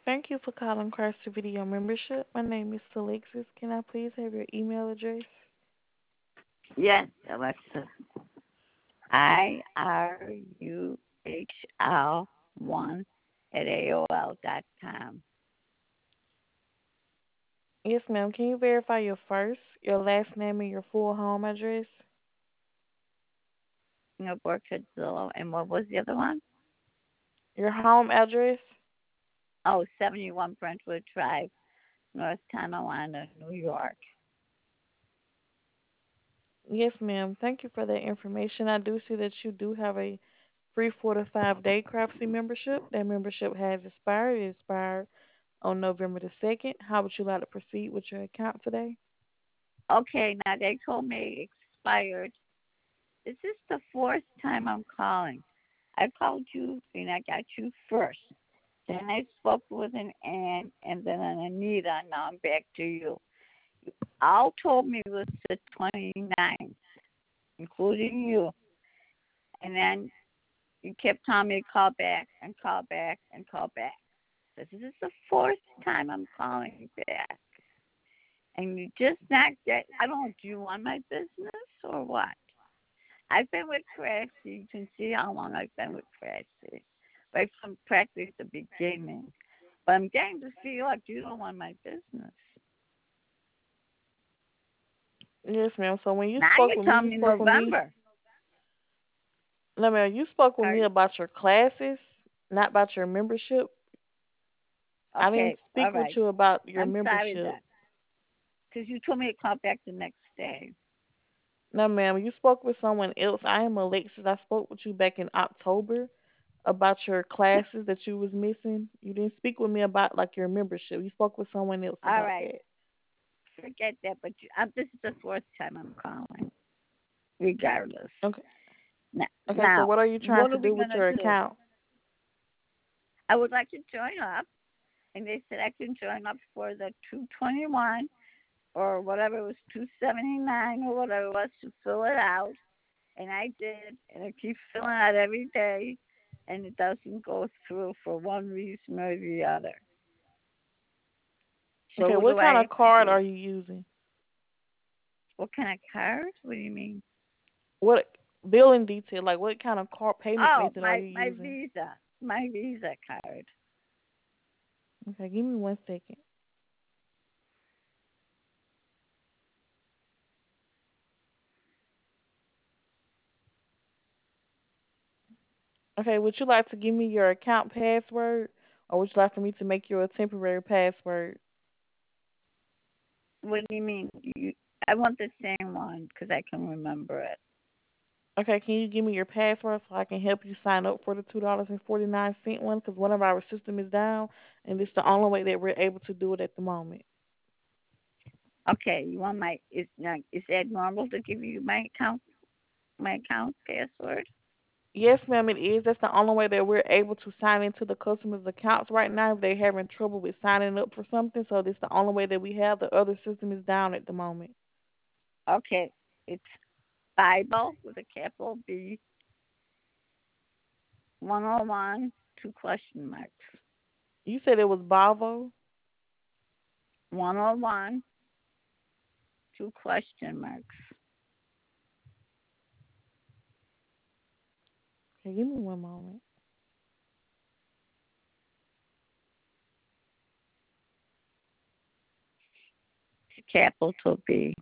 Thank you for calling Christ Video Membership. My name is Alexis. Can I please have your email address? Yes, Alexa. IRUHL1 at AOL.com. Yes, ma'am. Can you verify your first, your last name, and your full home address? Orchard Zillow. And what was the other one? Your home address? Oh, 71 Brentwood Drive, North Tonawanda, New York. Yes, ma'am. Thank you for that information. I do see that you do have a free 4 to 5 day Craftsy membership. That membership has expired. It expired on November the 2nd. How would you like to proceed with your account today? Okay, now they told me expired. Is this the fourth time I'm calling? I called you and I got you first. Then I spoke with an Ann and then an Anita. Now I'm back to you. All told me was the 29th, including you. And then you kept telling me to call back and call back and call back. This is the fourth time I'm calling back. And you just not get, I don't know, do you want my business or what? I've been with Craftsy. You can see how long I've been with Craftsy. Right from practically the beginning. But I'm getting to feel like you don't want my business. Yes, ma'am. So when you Now spoke you're with me, telling you me spoke with me. November. No, ma'am. You spoke with me Pardon? about your classes, not about your membership. I didn't Okay, all speak with right. you about your I'm sorry membership. then. Because you told me to call back the next day. No, ma'am. You spoke with someone else. I am Alexis. I spoke with you back in October about your classes that you was missing. You didn't speak with me about like your membership. You spoke with someone else All about right. that. Forget that. But this is the fourth time I'm calling, regardless. Okay. Now, Okay. So now, what are you trying what to are we do with going to your do? account? I would like to join up. And they said I can join up for the 221 or whatever it was, 279 or whatever it was to fill it out. And I did, and I keep filling out every day, and it doesn't go through for one reason or the other. So Okay. what do What I kind of have to card do? are you using? What kind of card? What do you mean? What billing detail? Like what kind of card payment Oh, method are my you my using? Visa, my Visa card. Okay. Give me 1 second. Okay. Would you like to give me your account password, or would you like for me to make you a temporary password? What do you mean? I want the same one because I can remember it. Okay, can you give me your password so I can help you sign up for the $2.49 one? Because one of our system is down, and it's the only way that we're able to do it at the moment. Okay, you want my is that normal to give you my account password? Yes, ma'am, it is. That's the only way that we're able to sign into the customers' accounts right now if they're having trouble with signing up for something. So this the only way that we have. The other system is down at the moment. Okay, it's Bible with a capital B 101 two question marks. You said it was Bravo. 101 two question marks. Okay, give me one moment. Capital B.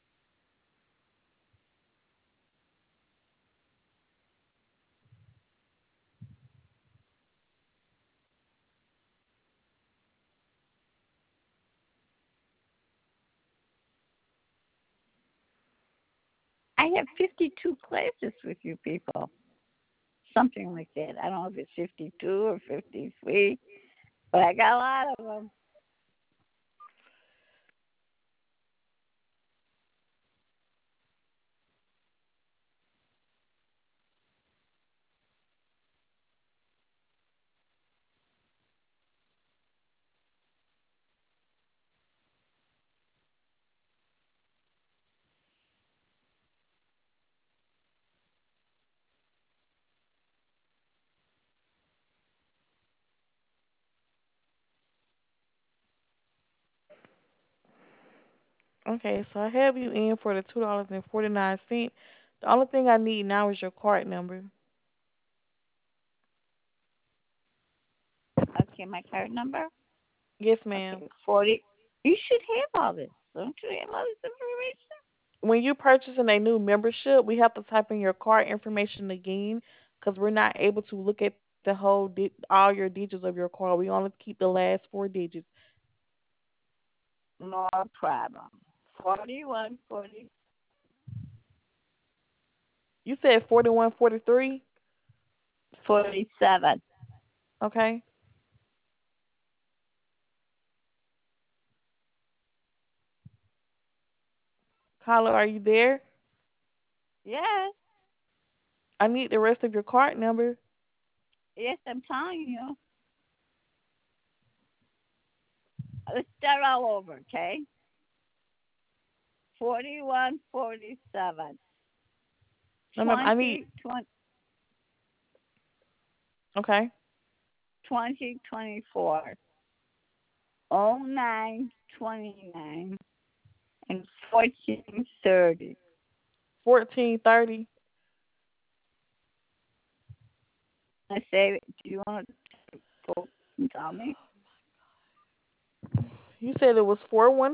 I have 52 classes with you people. Something like that. I don't know if it's 52 or 53, but I got a lot of them. Okay, so I have you in for the $2.49. The only thing I need now is your card number. Okay, my card number. Yes, ma'am. Okay, 40. You should have all this. Don't you have all this information? When you purchasing a new membership, we have to type in your card information again because we're not able to look at the whole all your digits of your card. We only keep the last four digits. No problem. 41, 40. You said 4143. 47. Okay. Caller, are you there? Yes, I need the rest of your card number. yes, I'm telling you. Let's start all over, okay? 41, 47. No, ma'am. I need. 20, 20, Okay. 20 24. 09, 29. And 14, 30. 1430. I say, do you want to go and tell me? You said it was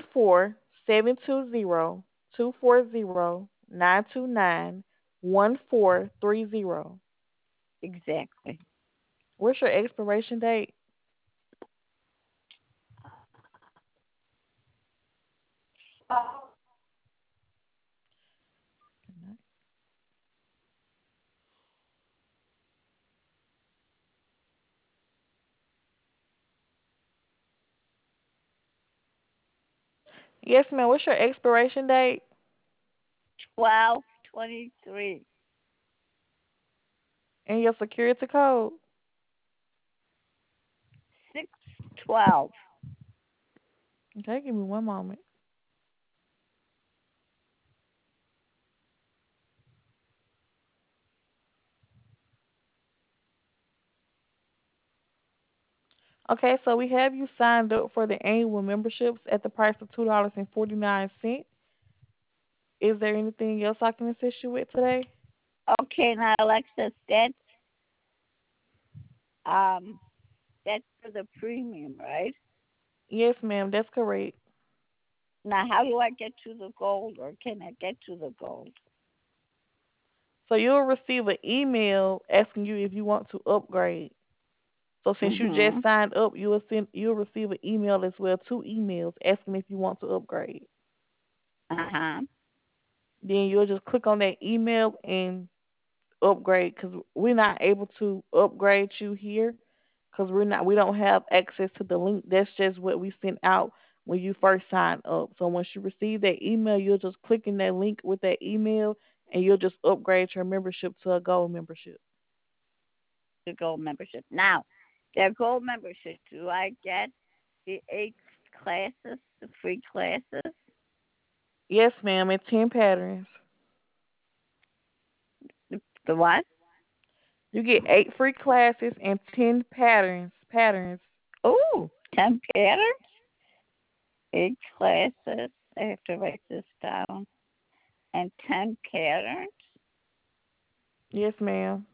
414-720-240-929-1430. Exactly. What's your expiration date? Yes, ma'am. What's your expiration date 12, 23. and your security code? 6, 12. Okay, give me one moment. Okay, so we have you signed up for the annual memberships at the price of $2.49. Is there anything else I can assist you with today? Okay, now Alexis, um that's for the premium, right? Yes, ma'am, that's correct. Now how do I get to the gold, or can I get to the gold? So you'll receive an email asking you if you want to upgrade. So since you just Mhm. signed up, you'll receive an email as well, two emails asking if you want to upgrade. Uh-huh. Then you'll just click on that email and upgrade because we're not able to upgrade you here because we don't have access to the link. That's just what we sent out when you first signed up. So once you receive that email, you'll just click in that link with that email and you'll just upgrade your membership to a gold membership. The gold membership. Now, the gold membership, do I get the 8 classes, the free classes? Yes, ma'am, and 10 patterns. The what? You get 8 free classes and 10 patterns. Patterns. Oh, 10 patterns? 8 classes. I have to write this down. And 10 patterns? Yes, ma'am.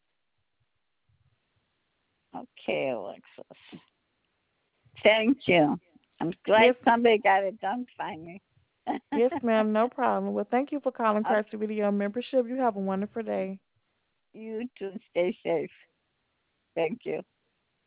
Okay, Alexis. Thank you. I'm glad Yes, somebody got it done finally. yes, ma'am. No problem. Well, thank you for calling Okay, Crafty Video Membership. You have a wonderful day. you too. Stay safe. Thank you.